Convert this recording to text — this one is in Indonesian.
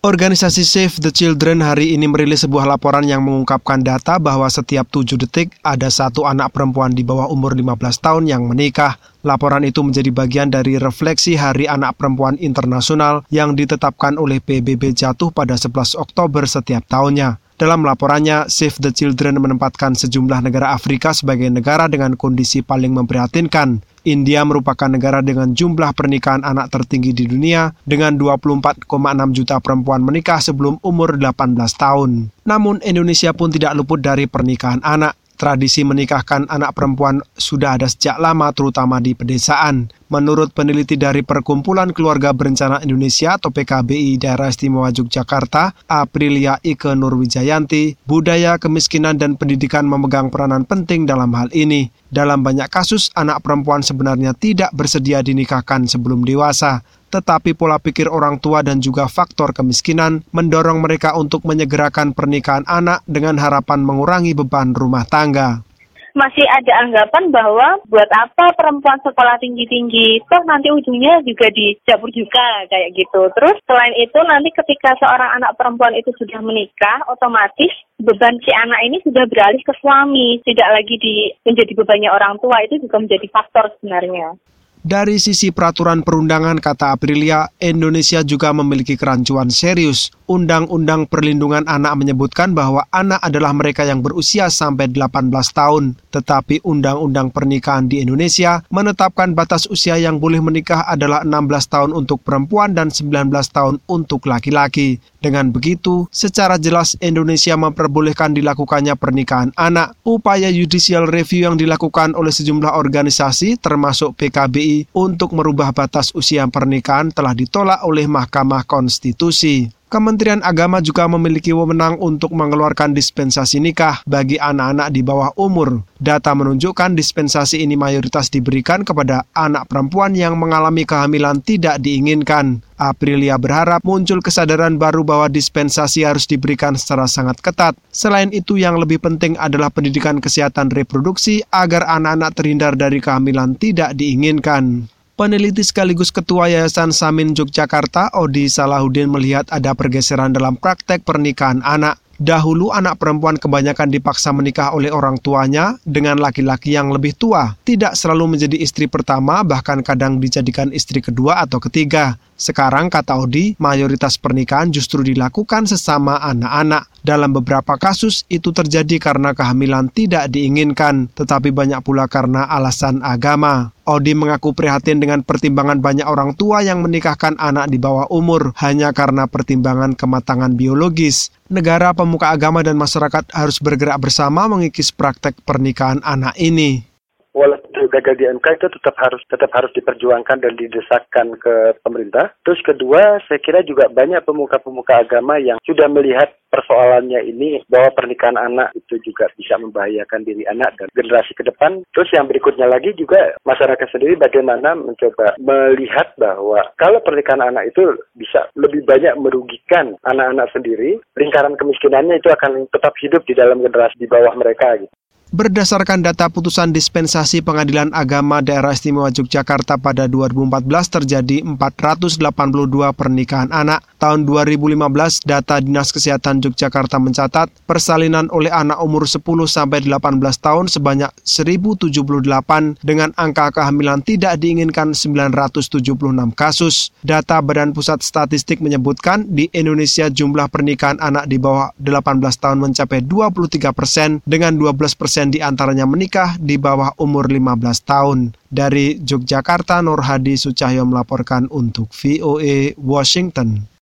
Organisasi Save the Children hari ini merilis sebuah laporan yang mengungkapkan data bahwa setiap 7 detik ada satu anak perempuan di bawah umur 15 tahun yang menikah. Laporan itu menjadi bagian dari refleksi Hari Anak Perempuan Internasional yang ditetapkan oleh PBB jatuh pada 11 Oktober setiap tahunnya. Dalam laporannya, Save the Children menempatkan sejumlah negara Afrika sebagai negara dengan kondisi paling memprihatinkan. India merupakan negara dengan jumlah pernikahan anak tertinggi di dunia dengan 24,6 juta perempuan menikah sebelum umur 18 tahun. Namun Indonesia pun tidak luput dari pernikahan anak. Tradisi menikahkan anak perempuan sudah ada sejak lama terutama di pedesaan. Menurut peneliti dari Perkumpulan Keluarga Berencana Indonesia atau PKBI Daerah Istimewa Yogyakarta, Aprilia Ike Nurwijayanti, budaya, kemiskinan, dan pendidikan memegang peranan penting dalam hal ini. Dalam banyak kasus, anak perempuan sebenarnya tidak bersedia dinikahkan sebelum dewasa. Tetapi pola pikir orang tua dan juga faktor kemiskinan mendorong mereka untuk menyegerakan pernikahan anak dengan harapan mengurangi beban rumah tangga. Masih ada anggapan bahwa buat apa perempuan sekolah tinggi-tinggi, toh nanti ujungnya juga dicabut juga kayak gitu. Terus selain itu nanti ketika seorang anak perempuan itu sudah menikah, otomatis beban si anak ini sudah beralih ke suami, tidak lagi menjadi bebannya orang tua, itu juga menjadi faktor sebenarnya. Dari sisi peraturan perundangan, kata Aprilia, Indonesia juga memiliki kerancuan serius. Undang-Undang Perlindungan Anak menyebutkan bahwa anak adalah mereka yang berusia sampai 18 tahun. Tetapi Undang-Undang Pernikahan di Indonesia menetapkan batas usia yang boleh menikah adalah 16 tahun untuk perempuan dan 19 tahun untuk laki-laki. Dengan begitu, secara jelas Indonesia memperbolehkan dilakukannya pernikahan anak. Upaya judicial review yang dilakukan oleh sejumlah organisasi, termasuk PKBI, untuk merubah batas usia pernikahan telah ditolak oleh Mahkamah Konstitusi. Kementerian Agama juga memiliki wewenang untuk mengeluarkan dispensasi nikah bagi anak-anak di bawah umur. Data menunjukkan dispensasi ini mayoritas diberikan kepada anak perempuan yang mengalami kehamilan tidak diinginkan. Aprilia berharap muncul kesadaran baru bahwa dispensasi harus diberikan secara sangat ketat. Selain itu, yang lebih penting adalah pendidikan kesehatan reproduksi agar anak-anak terhindar dari kehamilan tidak diinginkan. Peneliti sekaligus Ketua Yayasan Samin Yogyakarta, Odi Salahuddin, melihat ada pergeseran dalam praktek pernikahan anak. Dahulu anak perempuan kebanyakan dipaksa menikah oleh orang tuanya dengan laki-laki yang lebih tua. Tidak selalu menjadi istri pertama, bahkan kadang dijadikan istri kedua atau ketiga. Sekarang, kata Odi, mayoritas pernikahan justru dilakukan sesama anak-anak. Dalam beberapa kasus, itu terjadi karena kehamilan tidak diinginkan, tetapi banyak pula karena alasan agama. Odi mengaku prihatin dengan pertimbangan banyak orang tua yang menikahkan anak di bawah umur hanya karena pertimbangan kematangan biologis. Negara, pemuka agama, dan masyarakat harus bergerak bersama mengikis praktek pernikahan anak ini. Walaupun gagal di MK itu tetap harus diperjuangkan dan didesakkan ke pemerintah. Terus kedua, saya kira juga banyak pemuka-pemuka agama yang sudah melihat persoalannya ini bahwa pernikahan anak itu juga bisa membahayakan diri anak dan generasi ke depan. Terus yang berikutnya lagi juga masyarakat sendiri bagaimana mencoba melihat bahwa kalau pernikahan anak itu bisa lebih banyak merugikan anak-anak sendiri, lingkaran kemiskinannya itu akan tetap hidup di dalam generasi di bawah mereka gitu. Berdasarkan data putusan dispensasi Pengadilan Agama Daerah Istimewa Yogyakarta pada 2014 terjadi 482 pernikahan anak. Tahun 2015, data Dinas Kesehatan Yogyakarta mencatat persalinan oleh anak umur 10-18 tahun sebanyak 1.078 dengan angka kehamilan tidak diinginkan 976 kasus. Data Badan Pusat Statistik menyebutkan di Indonesia jumlah pernikahan anak di bawah 18 tahun mencapai 23% dengan 12% di antaranya menikah di bawah umur 15 tahun. Dari Yogyakarta, Nur Hadi Sucahyo melaporkan untuk VOA Washington.